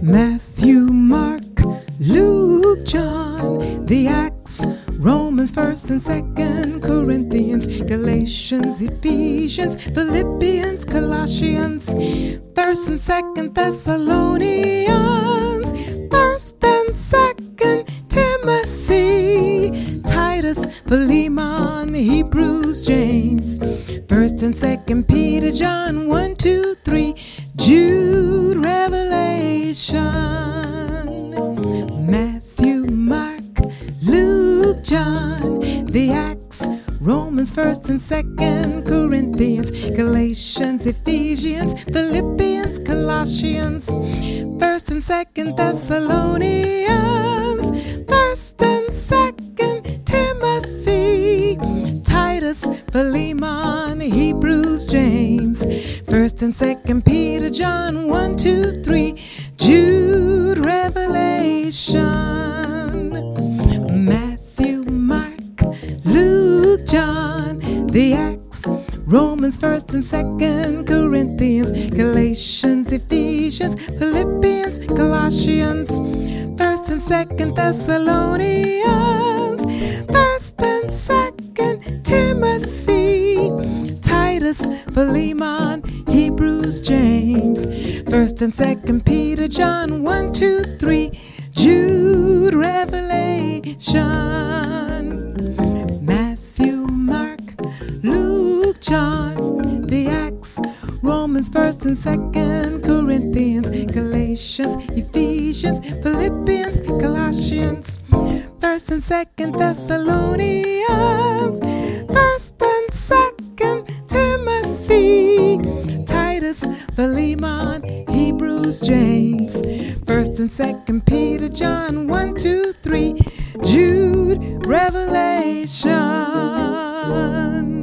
Matthew, Mark, Luke, John, the Acts, Romans, 1st and 2nd Corinthians, Galatians, Ephesians, Philippians, Colossians, 1st and 2nd Thessalonians, 1st and 2nd Timothy, Titus, Philemon, Hebrews, James, 1st and 2nd Peter, John, 1, 2, 3, Jude, Revelation, Matthew, Mark, Luke, John, the Acts, Romans, 1st and 2nd Corinthians, Galatians, Ephesians, Philippians, Colossians, 1st and 2nd Thessalonians, 1st and 2nd Timothy, Titus, Philemon, Hebrews, James, 1st and 2nd Peter, John, 1, 2, 3, Jude, Revelation, Matthew, Mark, Luke, John, the Acts, Romans, 1st and 2nd Corinthians, Galatians, Ephesians, Philippians, Colossians, 1st and 2nd Thessalonians, 1st and 2nd Timothy, Titus, Philemon, Hebrews, James, 1st and 2nd Peter, John, 1, 2, 3, Jude, Revelation, Matthew, Mark, Luke, John, the Acts, Romans, 1st and 2nd Corinthians, Galatians, Ephesians, Philippians, Colossians, 1st and 2nd Thessalonians, 1st and 2nd Timothy, Titus, Philemon, Hebrews, James, 1st and 2nd Peter, John, 1, 2, 3, Jude, Revelation.